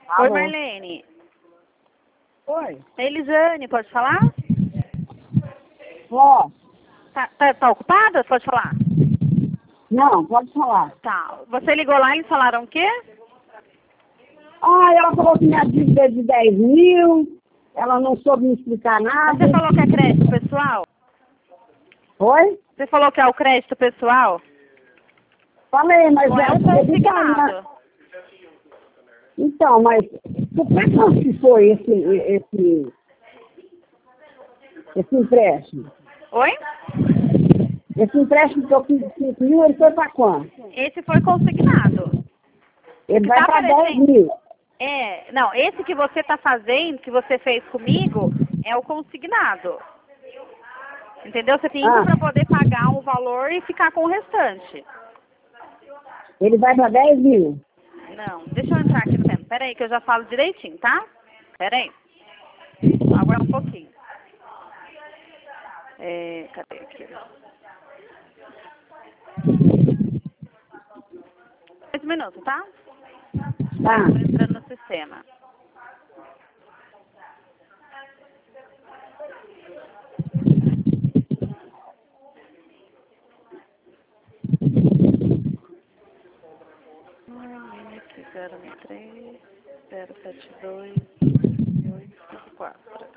Oi, Alô? Marlene. Oi. Elisane, pode falar? Ó, Tá ocupada? Pode falar? não, pode falar. Tá. Você ligou lá e eles falaram o quê? Ah, ela falou que minha dívida é de 10 mil, ela não soube me explicar Mas nada. você falou que é crédito pessoal? Oi? Você falou que é o crédito pessoal? Falei, mas Ou é o consignado? Então, mas como é que foi esse empréstimo? Oi? Esse empréstimo que eu fiz de 5 mil, ele foi para quanto? Esse foi consignado. Ele que vai tá para 10 aparecendo- mil. Não, esse que você tá fazendo, que você fez comigo, é o consignado. Entendeu? Você tem Ah. para poder pagar um valor e ficar com o restante. Ele vai para 10 mil. Não, deixa eu entrar aqui no tempo. Pera aí que eu já falo direitinho, tá? Pera aí. Aguarda um pouquinho. Cadê aqui? 10 minutos, tá? Tá. Tô entrando no sistema. Aqui, 063 072 854.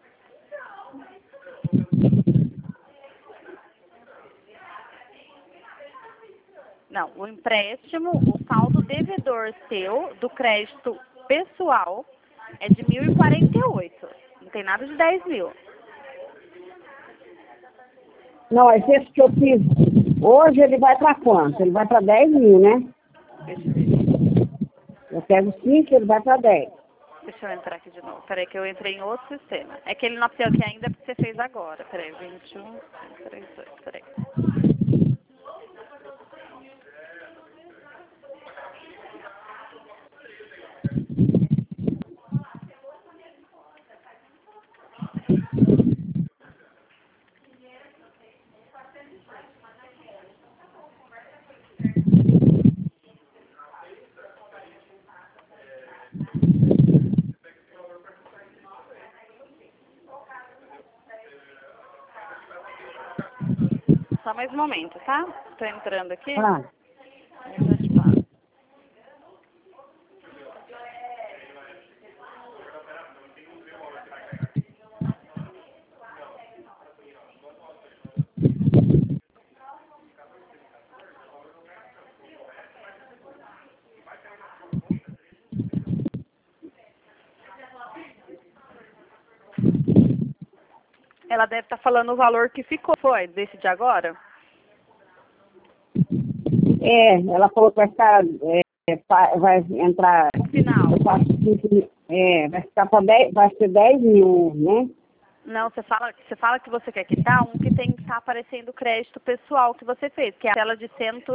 Não, o empréstimo, o saldo devedor seu do crédito pessoal é de 1.048. Não tem nada de 10 mil. Não, esse que eu fiz hoje, ele vai para quanto? Ele vai para 10 mil, né? Deixa eu ver. Eu pego 5, ele vai para 10. Deixa eu entrar aqui de novo. Peraí que eu entrei em outro sistema. É que ele não apareceu aqui ainda porque você fez agora. Peraí, 21, 38, peraí. Só mais um momento, tá? Tô entrando aqui. Ah, Aí eu já te falo. Ela deve estar falando o valor que ficou, foi, desse de agora? ela falou que vai ficar, vai entrar, O final. eu faço 5 mil, vai ficar para 10, vai ser 10 mil, né? Não, você fala que você quer quitar um que tem que estar aparecendo o crédito pessoal que você fez, que é a tela de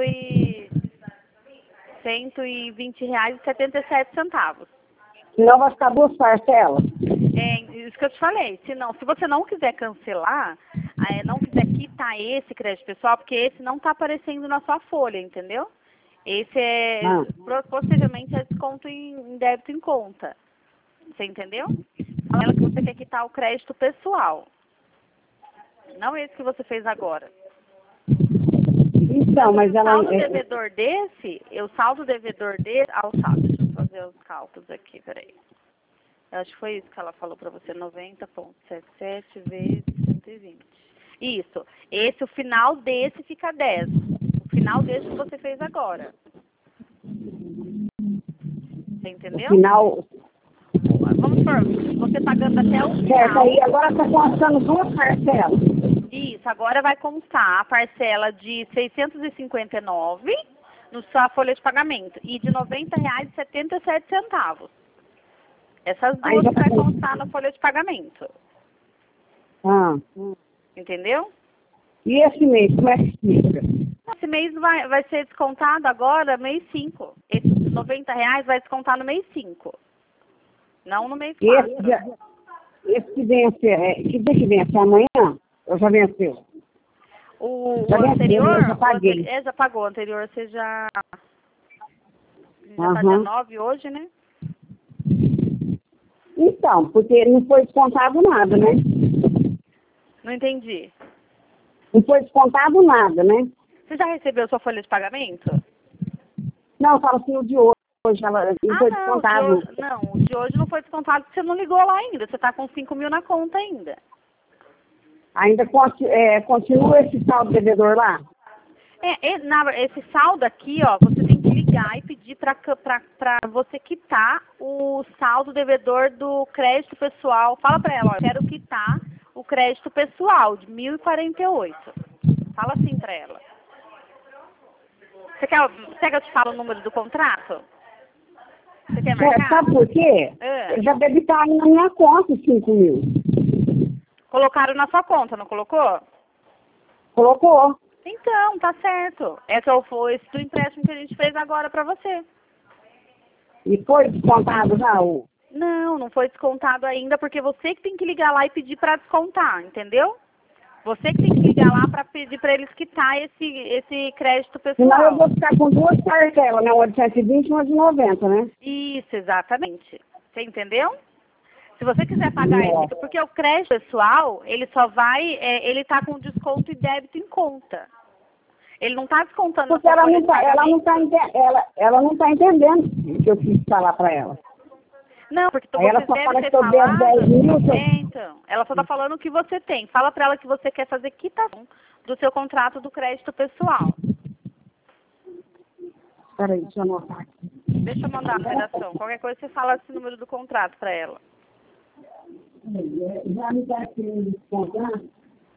R$ 120,77. Senão vai ficar 2 parcelas. É isso que eu te falei. Se você não quiser cancelar, não quiser quitar esse crédito pessoal, porque esse não está aparecendo na sua folha, entendeu? Esse possivelmente é desconto em débito em conta. Você entendeu? Fala que você quer quitar o crédito pessoal. Não esse que você fez agora. Então, mas O ela... saldo devedor desse, o saldo, deixa eu fazer os cálculos aqui, peraí. Eu acho que foi isso que ela falou pra você, 90,77 vezes 120. Isso. O final desse fica 10. O final desse que você fez agora. Você entendeu? Final... Vamos supor, você pagando até o Certo, final. aí agora está constando 2 parcelas. Isso, agora vai constar a parcela de 659 na sua folha de pagamento e de R$ 90,77. Essas duas Ainda que vai tá- constar na folha de pagamento. Ah. Entendeu? E esse mês, como é que fica? Esse mês vai ser descontado agora, mês 5. Esse R$ 90 vai descontar no mês 5. Não no mês 4. Esse que vence, que dia que vence? Amanhã? Ou já venceu? O Já venceu, anterior, eu já paguei. já pagou. O anterior você já tá dia Aham. 9 hoje, né? Então, porque não foi descontado nada, né? Não entendi. Não foi descontado nada, né? Você já recebeu sua folha de pagamento? Não, eu falo assim, o de hoje, ela não foi Não, descontado. o de hoje não foi descontado porque você não ligou lá ainda. Você está com 5 mil na conta ainda. Ainda continua esse saldo devedor lá? Esse saldo aqui, ó, você tem que ligar e pedir para você quitar o saldo devedor do crédito pessoal. Fala para ela, ó, eu quero quitar o crédito pessoal de 1.048. Fala assim para ela. Você quer que eu te fale o número do contrato? Você quer marcar? Sabe por quê? Eu já debitaram na minha conta os 5 mil. Colocaram na sua conta, não colocou? Colocou. Então, tá certo. Foi esse do empréstimo que a gente fez agora pra você. E foi descontado já o... Não, não foi descontado ainda, porque você que tem que ligar lá e pedir pra descontar, entendeu? Você que tem que ligar lá pra pedir pra eles quitar esse crédito pessoal. Senão eu vou ficar com duas parcelas, né? Uma de 120 e uma de 90, né? Isso, exatamente. Você entendeu? Se você quiser pagar esse, porque o crédito pessoal, ele só vai, ele tá com desconto e débito em conta. Ele não tá descontando porque a sua folha de ela não tá entendendo o que eu quis falar para ela. Não, porque aí ela você só deve fala ter que eu devo 10 mil. então, ela só tá falando o que você tem. Fala pra ela que você quer fazer quitação do seu contrato do crédito pessoal. Peraí, deixa eu anotar aqui. Deixa eu mandar a redação. Qualquer coisa você fala esse número do contrato pra ela. Já me dá esse contrato?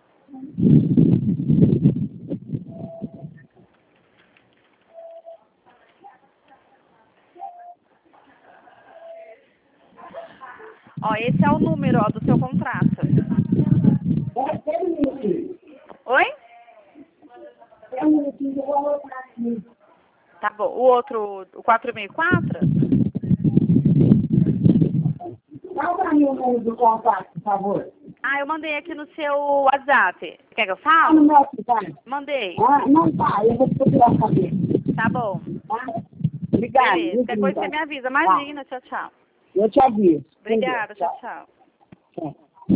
Ó, esse é o número, ó, do seu contrato. Oi? É um minutinho, eu vou anotar aqui. Tá bom. O outro, o 464? Dá pra mim o número do contrato, por favor. Ah, eu mandei aqui no seu WhatsApp. Quer que eu Tá fale? no meu WhatsApp? Mandei. Não tá, eu vou procurar saber. Tá bom. Tá? Obrigada. Beleza. Qualquer coisa você me avisa. Imagina. Tchau, tchau. Eu te aviso. Obrigada. Tchau, tchau. Tchau.